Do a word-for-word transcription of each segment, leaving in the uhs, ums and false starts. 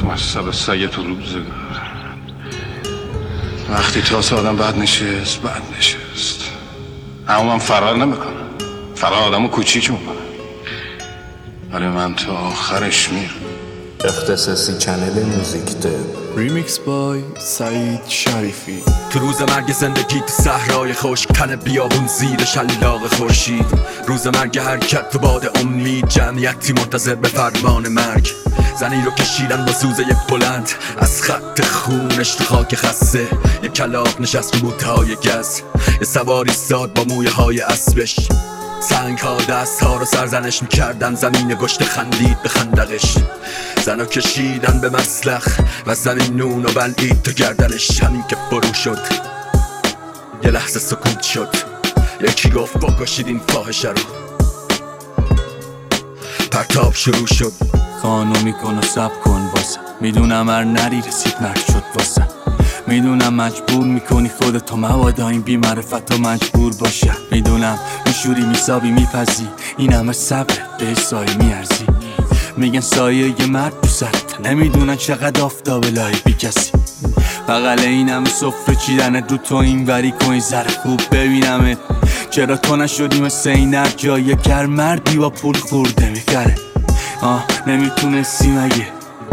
مصب سگه تو روزگار. وقتی تاس آدم بد نشست بد نشست، اما من فرار نمیکنم. فرار آدمو کوچیک میکنم، ولی من تا آخرش میرم. اختصاصی چنل موزیک ده ریمیکس بای سعید شریفی. تو روز مرگ زندگی تو صحرای خشک، تن بیابون زیر شلاق خورشید. روز مرگ حرکت تو باد امید، جمعیتی منتظر به فرمان مرگ. زنی رو کشیدن با سوزه بلند از خط خونش تو خاک خسته. یک کلاغ نشست رو بوتهای گز، یه سواری ساد با مویه های اسبش. سنگ ها دست ها رو سرزنش میکردن، زمین گشت خندید به خندقش. زن رو کشیدن به مسلخ و زمین نون و بلعید تو گردنش. همین که فرو شد یه لحظه سکوت شد، یکی گفت بکشید این فاحشه رو. پرتاب شروع شد. خانو میکن و سب کن واسه، میدونم هر نری رسید مرگ شد واسه. میدونم مجبور میکنی خودتو مبادا این بی معرفت و مجبور باشه. میدونم میشوری میسابی میپزی، این همه صبر به سایه میارزی. میگن سایه یه مرد تو سرت، نمیدونن چقدر آفتاب لای بی کسی. بغل این همه صفره چیدنت رو تو این وری کن ذره خوب ببینمت. چرا تو نشدی مثل این هر جای کر مردی با پول خورده میخره. آه نمیتونستی مگه،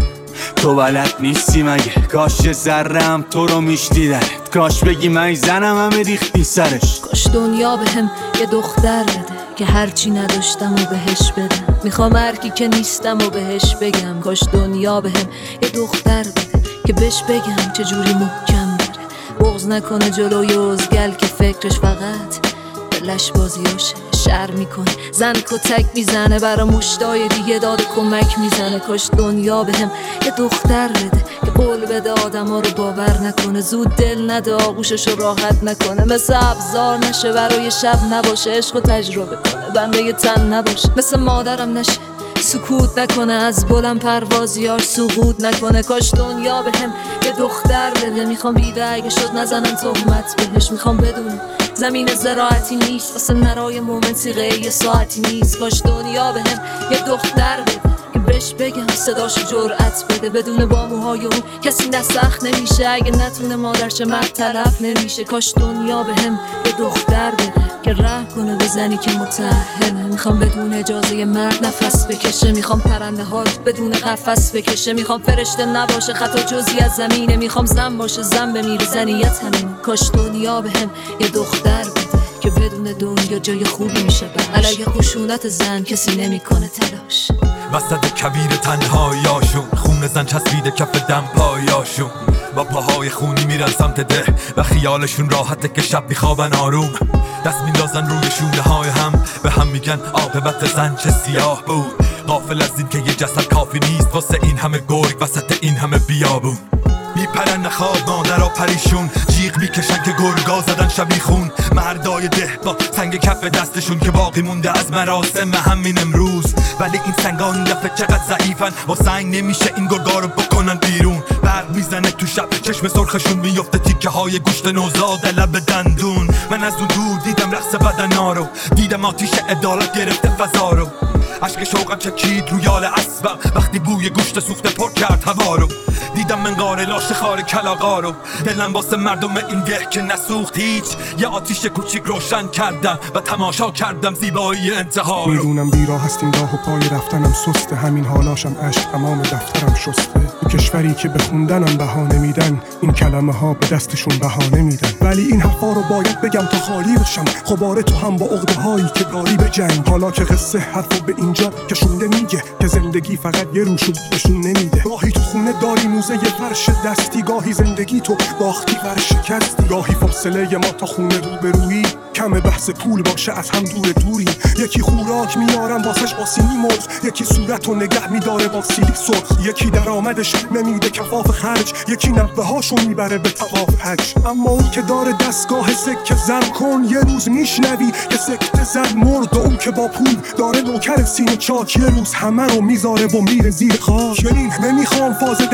تو بلد نیستی مگه. کاش ذرم تو رو میشدیدنت، کاش بگی من زنم همه ریختی سرش. کاش دنیا به هم یه دختر بده که هرچی نداشتم و بهش بدم. میخوام هرکی که نیستم و بهش بگم. کاش دنیا به هم یه دختر بده که بهش بگم چجوری محکم بره. بغض نکنه جلوی ازگل که فکرش فقط دلش بازیاشه. شر میکنه زن کتک میزنه، برا مشتای دیگه داد کمک میزنه. کاش دنیا به هم یه دختر بده که قول بده آدم ها رو باور نکنه. زود دل نده آغوشش رو راحت نکنه. مثل ابزار نشه برای شب نباشه، عشق رو تجربه کنه بنده یه تن نباشه. مثل مادرم نشه سکوت نکنه، از بلند پروازیار سقوط نکنه. کاش دنیا به هم یه دختر بده، میخوام بیده اگه شد نزنن تهمت بهش. میخوام بدونم زمین زراعتی نیست واسه نرای مومن سیغه یه ساعتی نیست. کاش دنیا به هم یه دختر بده که بهش بگم صداشو جرأت بده. بدون با موهای اون کسی نسخ نمیشه، اگه نتونه مادرش مرد طرف نمیشه. کاش دنیا به هم یه دختر بده که رحم کنه به زنی که متأهله. میخوام بدون اجازه مرد نفس بکشه، میخوام پرنده ها بدون قفس بکشه. میخوام فرشته نباشه خطا جزی از زمینه، میخوام زن باشه زن بمیره زنیت همینه. کاش دنیا به هم یه دختر بده که بدون دنیا جای خوبی میشه براش. علیه خشونت زن کسی نمیکنه تلاش. وسط کویر تنهاییاشون خون زن چسبیده کف دم پایاشون. با پاهای خونی میرن سمت ده و خیالشون راحته که شب میخوابن آروم. دست میندازن روی شونه های هم، به هم میگن عاقبت زن چه سیاه بود. غافل از این که یه جسد کافی نیست واسه این همه گرگ وسط این همه بیابون. میپرن نخواب مادرها پریشون، جیغ میکشن که گرگا زدن شبی خون. مردای ده با سنگ کف دستشون که باقی مونده از مراسم همین امروز. ولی این سنگا این دفعه چقدر ضعیفن، با سنگ نمیشه این گرگا رو بکنن بیرون. برق میزنه تو شب چشم سرخشون میفته تیکه های گوشت نوزاده لب دندون. من از اون دور دیدم رقص بدنا رو، دیدم آتیش عدالت گرفته فضا رو. عشق شوقم چکید رو یال اسبم وقتی بوی گوشت سوخته پر کرد هوا رو. دیدم منقار لاش خار کلاغا رو، دلم واسه مردم این ده که نسوخت هیچ. یه آتیش کوچیک روشن کردم و تماشا کردم زیبایی انتها رو. میدونم بیراه هستیم راه و پای رفتنم سسته، همین حالاشم عشق تمام دفترم شسته. تو کشوری که به خوندنم بهانه میدن، این کلمه ها به دستشون بهانه میدن. ولی این حرفا رو باید بگم تا خالی بشم، خباره تو هم با عقده هایی که داری به جنگ. حالا که قصه حرفو به اینجا کشونده میگه که زندگی فقط یه روشو بهشون نمیده. گاهی تو خونه داری موزه یه فرش دستی، گاهی زندگی تو باختی ورشکستی. گاهی فاصله ما تا خونه روبرویی کم بحث پول باشه از هم دور دوری. یکی خوراک میارم واسش آسینی مرغ، یکی صورتو نگه میداره با سیلی سرخ. یکی درآمدش نمیده کفاف خرج، یکی نوه هاشو میبره به طواف حج. اما اون که داره دستگاه سکه زن کن، یه روز میشنوی که سکته زن مرد. و اون که با پول داره نوکر سینه چاک، یه روز همه رو میذاره و میره زیر خاک. یعنی نمیخوام فاز درد و غم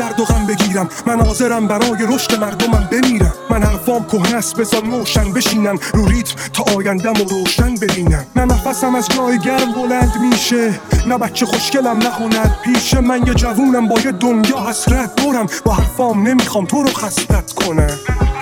بگیرم. من حاضرم برای رشد مردمم بمیرم. من حرفام کهنه است بذار نوشن بشینن رو ریتم تا آیندم رو روشن ببینم. نه نفسم از جای گرم بلند میشه، نه بچه خوشگلم نه هنر پیشه. من یه جوونم با یه دنیا حسرت دارم، با حرفام نمیخوام تو رو خستت کنم.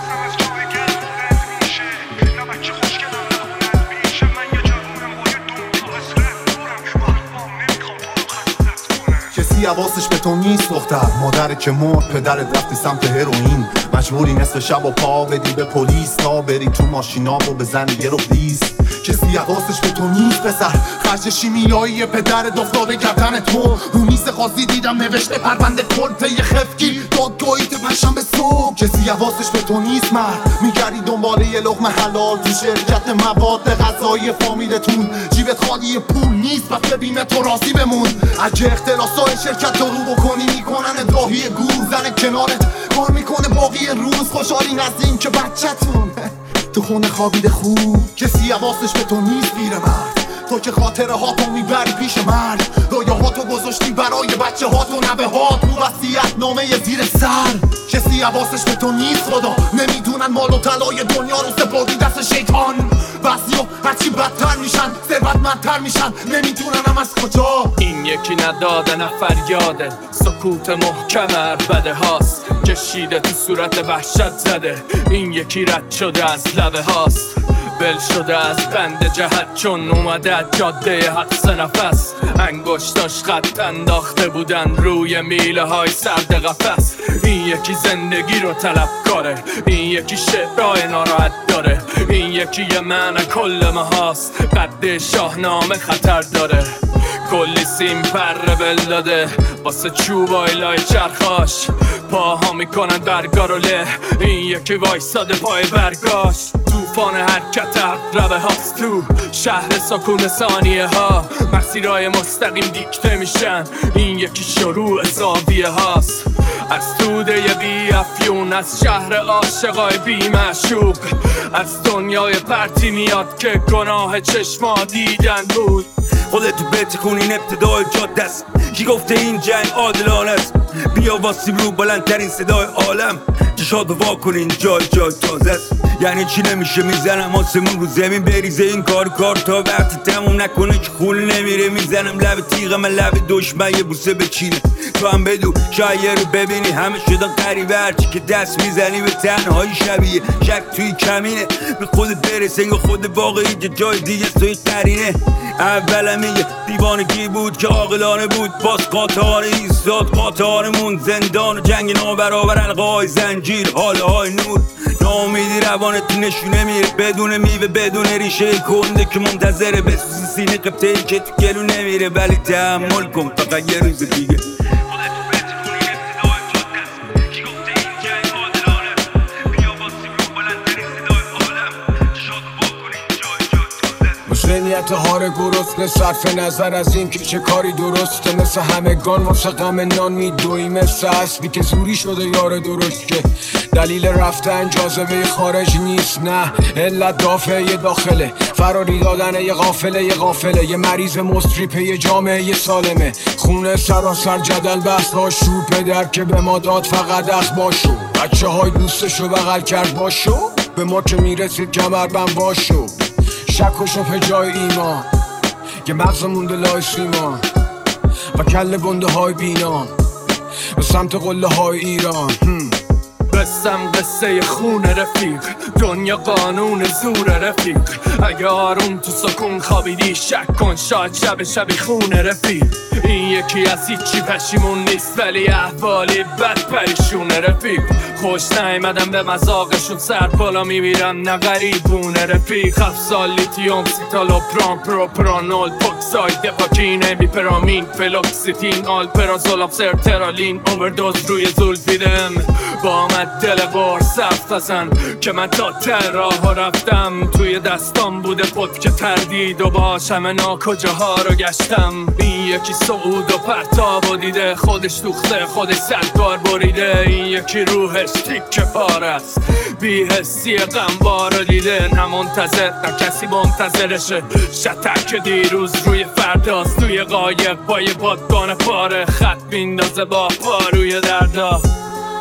کسی حواسش به تو نیست دختر، مادرت که مرد، پدرت رفتی سمت هروئین، مجبوری نصف شب و پا بدی به پلیس تا بری تو ماشینا و بزنی یه رو پلیس. کسی حواسش به تو نیست پسر، خرج شیمیایی پدرت افتاده گردن تو. رو میز قاضی دیدم نوشته پرونده کل یه خفگی دادگاهی پنجشنبه صبح. کسی حواسش به تو نیست مرد، میگردی دنبال یه لقمه حلال تو شرکت مواد غذایی فامیلتون. جیبت خالی پول نیست پس ببینه تو راضی بمون. اگه اختلاسای شرکت رو بکنی میکنن راهی گور، زن کنارت کار میکنه باقی روز. خوشحالین از این که بچه‌تون تو خونه خوابیده خوب. کسی حواسش به تو نیست پیرمرد، تو که خاطره هاتو میبری پیش مرگ. رویه هاتو گذاشتی برای بچه هاتو نوه هات رو وصیت نامه زیر سر. کسی حواسش به تو نیست خدا، نمیدونن مال و طلای دنیا رو سپردی دست شیطان. بعضیا هرچی بدتر میشن ثروتمندتر میشن، نمیدونن هم از کجا. این یکی نداده نه فریاده، سکوت محکم عربده هاست، کشیده تو صورت وحشت زده. این یکی رد شده از لبه هاست، بل شده از بند جهت چون اومده از جاده حدس نفس. انگشتاش خط انداخته بودن روی میله های سرد قفس. این یکی زندگی رو طلب کاره، این یکی شعرهای ناراحت داره. این یکی یه معنی کل ماهاست، قد شاهنامه خطر داره. کلی سیم پر بل داده واسه چوبای لای چرخاش، پاها میکنن برگا رو له. این یکی وایساده پای برگاش، توفان حرکت عقربه هاست تو شهر سکون ثانیه ها. مسیرهای مستقیم دیکته میشن، این یکی شروع زاویه هاست. از توده بی افیون، از شهر عاشقای بی معشوق، از دنیای پرتی میاد که گناه چشما دیدن بود. خودتو بتکون این ابتدای جاده است، کی گفته این جنگ عادلانه است؟ بیا واسیم رو بلندترین صدای عالم، چشاتو وا کنین جای جای تازه است. یعنی چی نمیشه میزنم آسمون رو زمین بریزه این کار کار تا وقتی تموم نکنه که خون نمیره. میزنم لب تیغم لب دشمن یه بوسه بچینه. تو هم بدو شاید رو ببینی همه شدن قریبه، هرچی که دست میزنی به تنهایی شبیه شک توی کمینه. به خودت برسه انگار خود واقعی جای دیگه توی قرینه. اولم میگه دیوانگی بود که عاقلانه بود، باز قاطعانه ایستاد قاطعانمون. زندان و جنگ نابرابر القای زنجیر حاله های نور. ناامیدی روانت نشونه میره بدون میوه بدون ریشه کنده که منتظره بسوزی سینه قبطه ای که تو گلو نمیره. ولی تحمل کن فقط یه روز دیگه. ذهنیت هار گرسنه صرف نظر از این که چه کاری درسته، مثل همگان واسه غم نان میدوی، مثل اسبی که زوری شده یار درست که دلیل رفتن جاذبه خارج نیست، نه علت دافعه داخله. فراری دادن یه غافله یه غافله یه مریض مستریپه یه جامعه یه سالمه. خونه سراسر جدل بحث هاشو، پدر که به ما داد فقط اخ باشو. بچه های دوستشو بغل کرد باشو، به ما که میرسید کمربند باشو. شک و شبه جای ایمان، یه مغز مونده لای سیمان و کل گنده های بینان به سمت قله های ایران. قسم قصه خون رفیق، دنیا قانون زور رفیق. اگه آروم تو سکون خوابیدی شک کن شاید شب شبی خون رفیق. این یکی از هیچی پشیمون نیست ولی احوالی بد پریشون رفیق. خوش نیمدم به مذاقشون سر بالا میمیرم نه غریبون رفیق. هفت سال لیتیوم سیتالوپران پروپرانول پوکساید دپاکین بیپرامین فلوکسیتین آلپرازولام سرترالین اووردوز روی زولفیدم. با آمد دل بار سفت ازن که من تا ته راه رفتم. توی دستام بوده پد که تردید و باش همه ناکجاها رو گشتم. این یکی صعود و پرتاب و دیده خودش دوخته خودش سرکار بریده. این یکی روحش تیکه پاره است بی حسی غمبار رو دیده. نه منتظر نه کسی منتظرشه، شتک دیروز روی فرداست. توی قایق با یه بادبان پاره خط بیندازه با پا روی دردا.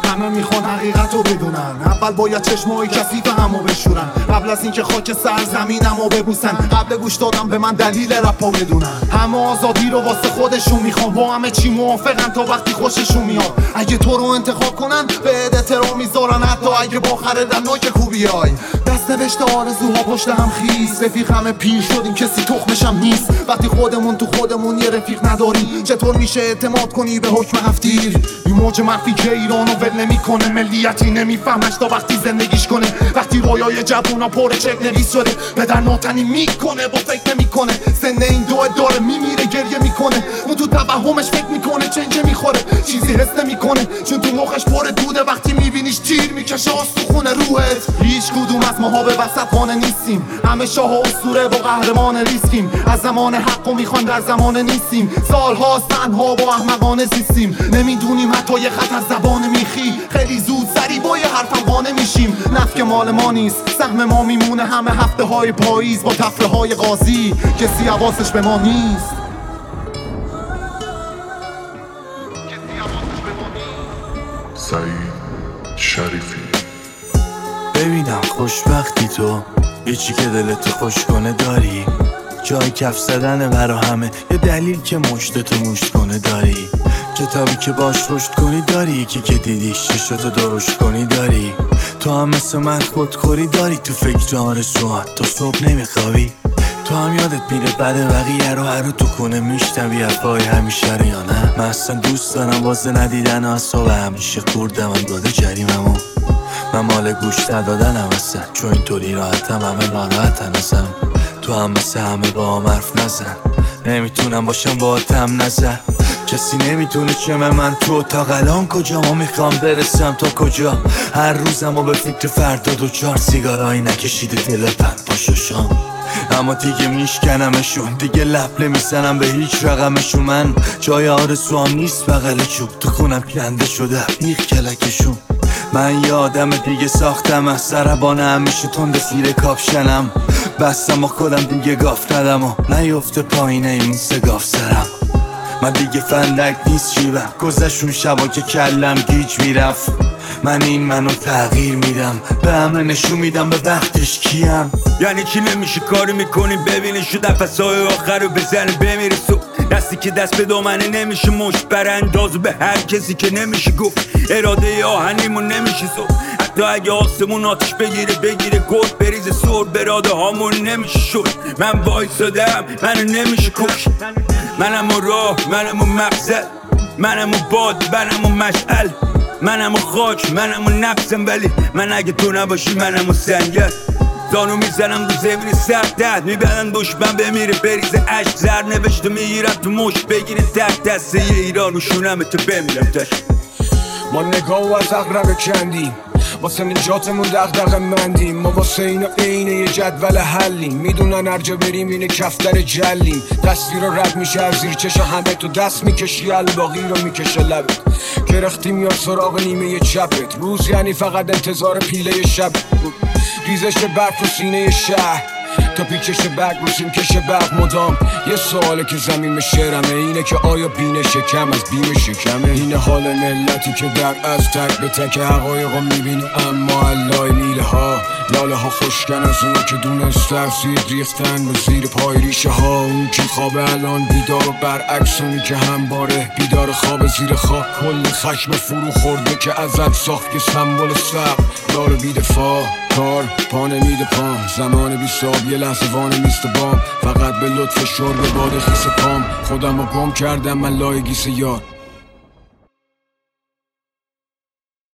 همه میخوان حقیقت رو بدونن. اول باید چشمای کثیف همو بشورن قبل از اینکه خاک سرزمینمو ببوسن. قبل گوش دادم به من دلیل رپا بدونن. همه آزادی رو واسه خودشون میخوان، با همه چی موافقن تا وقتی خوششون میاد. اگه تو رو انتخاب کنن به احترام میذارن، حتی اگه با خردن نوک خوبیای. دست نوشته آرزوها پشت هم خیس، رفیق همه پیر شدیم کسی تخمشم نیست. وقتی خودمون تو خودمون یه رفیق نداری چطور میشه اعتماد کنی به حکم هفتیر؟ این موج مخفی که ایرانو ول نمیکنه، ملیتی نمیفهمش تا وقتی زندگیش کنه. وقتی رویای جوونا پر چک نویس شده، پدر ناتنی میکنه با فکر نمیکنه. سن این دو داره میمیره گریه میکنه، اون تو توهمش فکر میکنه چنجه میخوره، چیزی حس نمیکنه چون تو مخش پر دوده. وقتی میبینیش تیر میکشه آستوخونه روحت. هیچ کدوم از ماها به وسط خانه نیستیم، همه شاه و اسطوره با قهرمان ریسکیم. از زمان حقو میخوان در زمان نیستیم، سالهاست تنها با احمقانه زیستیم. نمیدونیم حتی یه خط از زبان میخی، خیلی زود سری با یه حرفم قانع میشیم. نفک مال ما نیست، سهم ما میمونه همه هفته های پاییز با تفره های قاضی. کسی حواسش به ما نیست. سعید شریفی. ببینم خوشبختی تو یه چی که دلتو خوش کنه داری، جای کف زدن برا همه، یه دلیل که مشتتو مشت کنه داری، کتابی که باش رشد کنی داری، یکی که دیدیش چشتو درشت کنی داری. تو هم مثل من خودخوری داری، تو فکر آرزوهات تو صبح نمیخوابی. تو هم یادت میره بعد بقیه رو هر رو تو خونه میشنوی حرفای همیشه رو یا نه؟ من اصلا دوست دارم واسه ندیدن اعصاب همیشه خوردم من داده جریممو. من مال گوش ندادنم اصلا، چون اینطوری راحتم همه ناراحتن ازم. تو هم مثل همه با هم حرف نزن، نمیتونم باشم با تم نظر. کسی نمیتونه چمه من تو اتاق الان کجا ما میخوام برسم تا کجا. هر روزم و به فکر فردا دو چار سیگارایی نکشیده دل پند پاششام. اما دیگه میشکنمشون، دیگه لب نمیزنم به هیچ رقمشون. من جای آرزوام نیست بغل چوب، تو خونم کنده شده بیخ کلکشون. من یه آدم دیگه ساختم از سربانه همیشه تند زیر کاپشنم. بستم و خودم دیگه گاف ندم و نیفته پایینه این سگاف سرم. من دیگه فندک نیست شیبم، گذشون شبا که کلم گیج میرفت. من این منو تغییر میدم، به همه نشون میدم به وقتش کیم. یعنی چی نمیشه کاری میکنی ببینی شو نفسای آخر رو بزنه بمیره صبح. دستی که دست به دامنه نمیشه مشت براندازو به هر کسی که نمیشه گفت. اراده آهنیمون نمیشه صبح، حتی اگه آسمون آتش بگیره بگیره گرد بریزه سر. براده هامون نمیشه شد، من وایسادم منو نمیشه کش. منم و راه، منم و مقصد، منم و باد، منم و مشعل، منم و خاک، منم و نفسم. ولی من اگه تو نباشی منم و سنگر. زانو میزنم رو زمین سردت، میبرن دشمن بمیره بریزه عشق. زر نوشته میگیرم تو مشت بگیره تک دسته ایران و شونم تو بمیرم تش. ما نگاه و از اقرب کندیم، واسه نجاتمون دغدغه مندیم. ما واسه اینا عین یه جدول حلیم، میدونن هر جا بریم اینه کفتر جلیم. دستی رو رد میشه از زیر چشم همه، تو دست میکشی الباقی رو میکشه لبت. کرختیم یا سراغ نیمه چپت، روز یعنی فقط انتظار پیله شب. ریزش برف و سینه شهر تا پیکش برگ رو سیم کش برق مدام. یه سواله که زمین شعرمه اینه که آیا بین شکم از بیم شکمه؟ اینه حال ملتی که در از تک به تک حقایق رو میبینی، اما علای میله ها لاله ها خوشکن از اون که دونست تفسیر ریختن به زیر پای ریشه ها. اون که خواب الان بیدار و برعکس اونی که همباره بیدار خواب زیر خاک. کل خشم فرو خورده که ازت ساخت که سمبل سب دار بیدفاع. کار پا نمیده پام، زمان بی ساب یه لحظه وانه میست بام. فقط به لطف شرب باد خیس پام خودم رو گم کردم من لای گیس یار.